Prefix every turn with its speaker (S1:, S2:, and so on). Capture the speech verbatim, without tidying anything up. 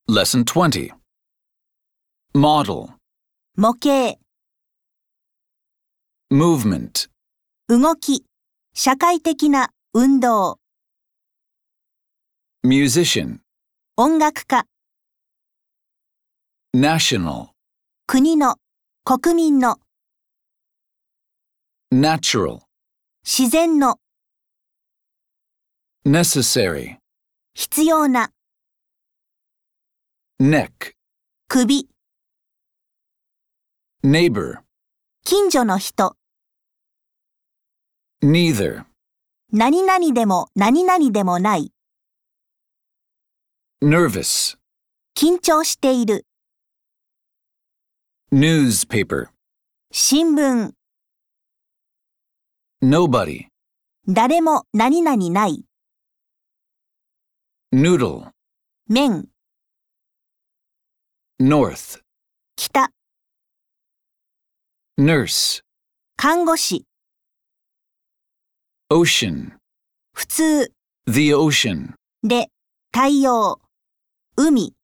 S1: Lesson twenty. Model,
S2: 模型、
S1: movement,
S2: 動き、社会的な運動、
S1: musician,
S2: 音楽家、
S1: national,
S2: 国の、国民の、
S1: natural,
S2: 自然の、
S1: necessary,
S2: 必要な、
S1: neck,
S2: 首、
S1: neighbor,
S2: 近所の人、
S1: neither,
S2: 何々でも何々でもない、
S1: nervous,
S2: 緊張している、
S1: newspaper,
S2: 新聞、
S1: nobody,
S2: 誰も何々ない、
S1: noodle,
S2: 麺、
S1: north,
S2: 北、
S1: nurse,
S2: 看護師、
S1: ocean,
S2: 普通
S1: the ocean.
S2: で、太陽、海。